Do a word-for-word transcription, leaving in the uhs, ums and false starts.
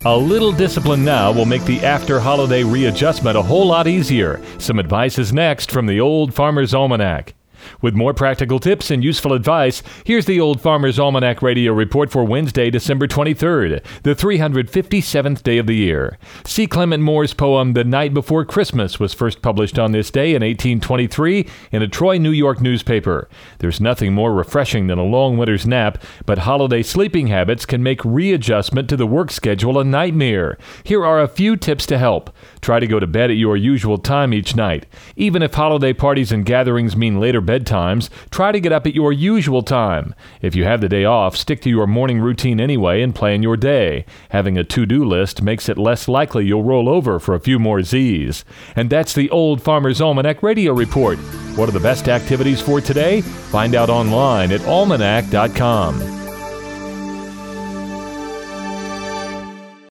A little discipline now will make the after-holiday readjustment a whole lot easier. Some advice is next from the Old Farmer's Almanac. With more practical tips and useful advice, here's the Old Farmer's Almanac Radio Report for Wednesday, December twenty-third, the three hundred fifty-seventh day of the year. C. Clement Moore's poem The Night Before Christmas was first published on this day in eighteen twenty-three in a Troy, New York newspaper. There's nothing more refreshing than a long winter's nap, but holiday sleeping habits can make readjustment to the work schedule a nightmare. Here are a few tips to help. Try to go to bed at your usual time each night. Even if holiday parties and gatherings mean later bedtimes, try to get up at your usual time. If you have the day off, stick to your morning routine anyway and plan your day. Having a to-do list makes it less likely you'll roll over for a few more Z's. And that's the Old Farmer's Almanac Radio Report. What are the best activities for today? Find out online at almanac dot com.